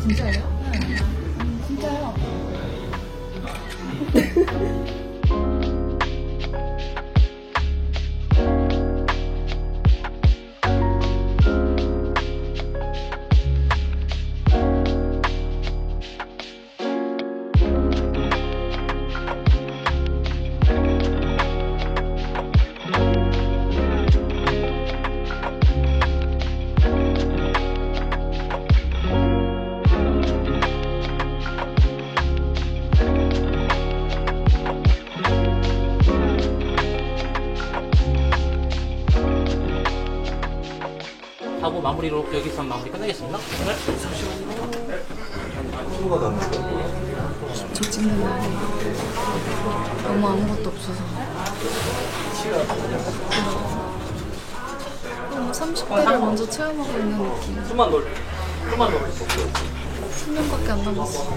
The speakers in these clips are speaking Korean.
진짜예요? 네. 진짜요. 하고 마무리로 여기서 마무리 끝내겠습니다. 네. 잠시만요. 네. 친구가 가는 거. 저 찍는 날이 너무 아무것도 없어서. 30대를 먼저 체험하고 있는 느낌. 좀만 더. 수면밖에 안 남았어.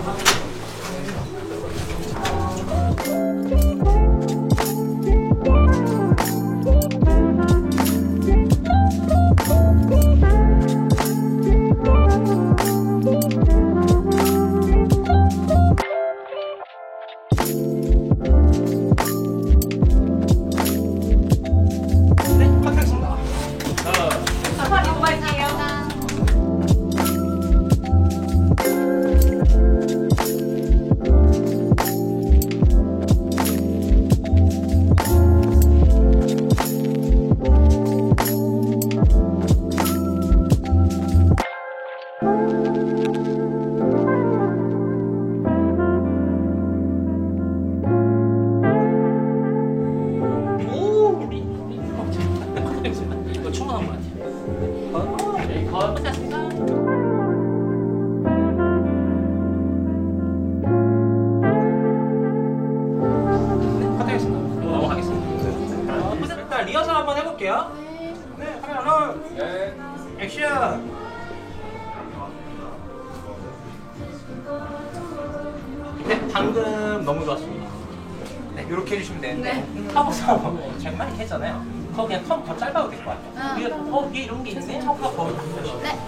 이거 충분한 것 같아요. 네, 거의 끝났습니다. 일단 리허설 한번 해볼게요. 네, 카메라 롤. 네. 액션. 네, 방금 너무 좋았습니다. 네, 이렇게 해주시면 되는데 하고서 장난이 했잖아요. 그거 그냥 텀 더 짧아도 될 것 같아요. 위에 이런 게 있네? 하고 거울 바꾸시면. 네.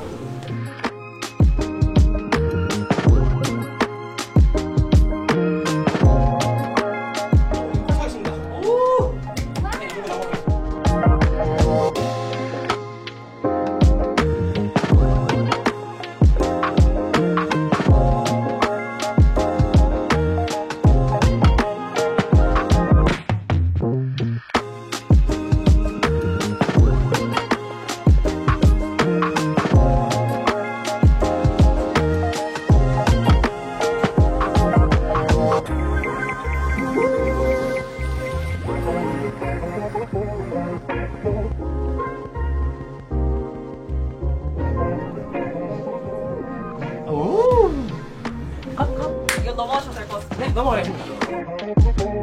이거 넘어가셔도 될 것 같습니다. 네, 넘어가겠습니다.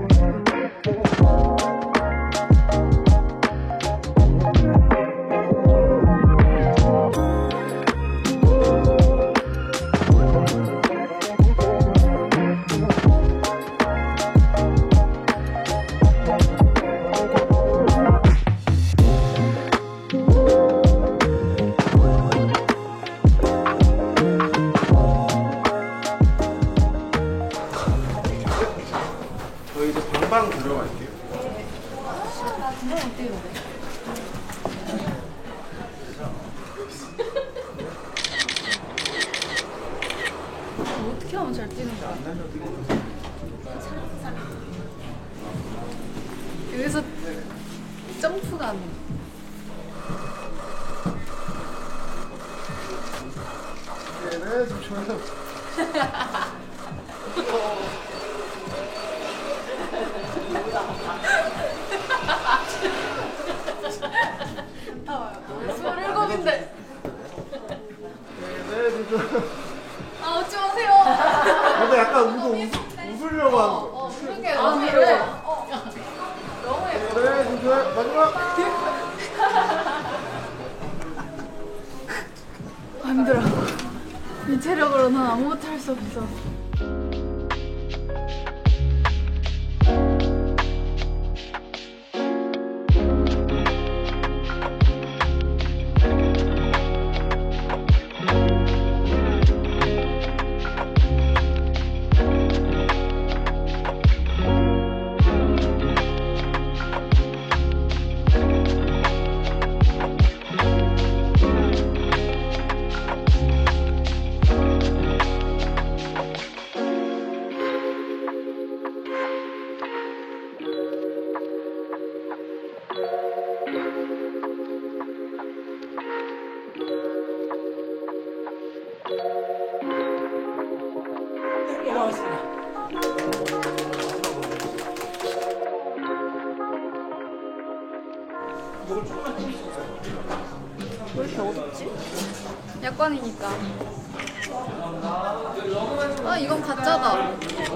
저희 이제 방방 들어갈게요. 어떻게 하면 잘 뛰는 거야? 여기서 점프가 안 돼. 네, 잠시만요. 스물일곱인데. 네, 지금. 아 어찌 마세요. 근데 약간 웃으려고 하는 거. 웃는 게 너무 그래. 너무 예뻐. 네, 지금 마지막. 힘들어. 이 체력으로는 아무것도 할 수 없어. 가보겠습니다. 이걸 조금만 더 있어요. 왜 이렇게 어둡지? 약관이니까. 아, 이건 가짜다.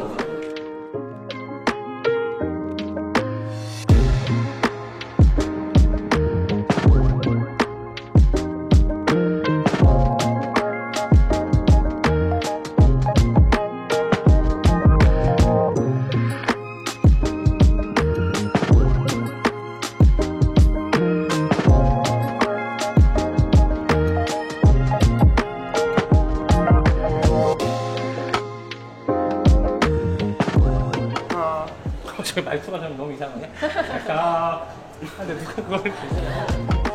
저 말투가 좀 너무 이상하네. 자, 근데 누가 그걸 이렇게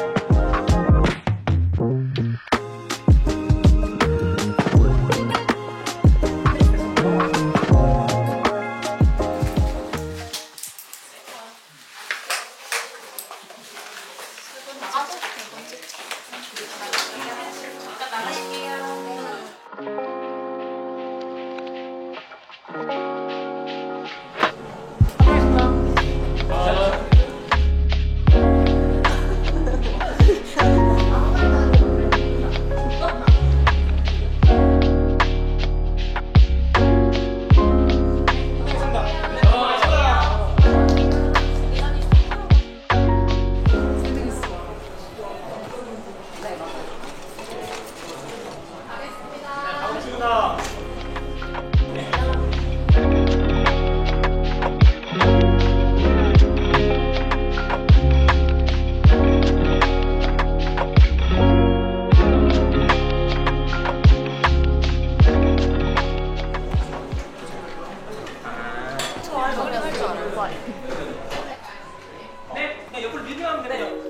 네, 그냥 옆으로 밀면 돼요.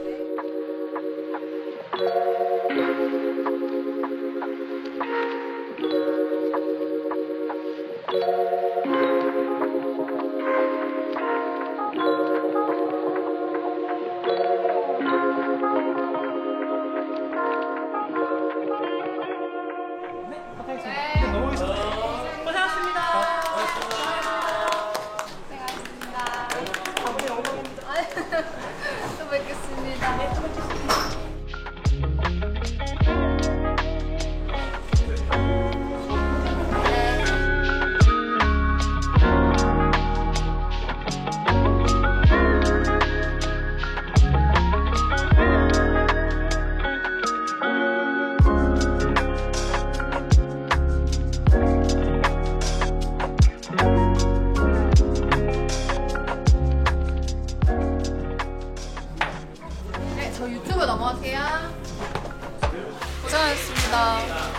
또 뵙겠습니다. 네, 저 유튜브 넘어갈게요. 고생하셨습니다.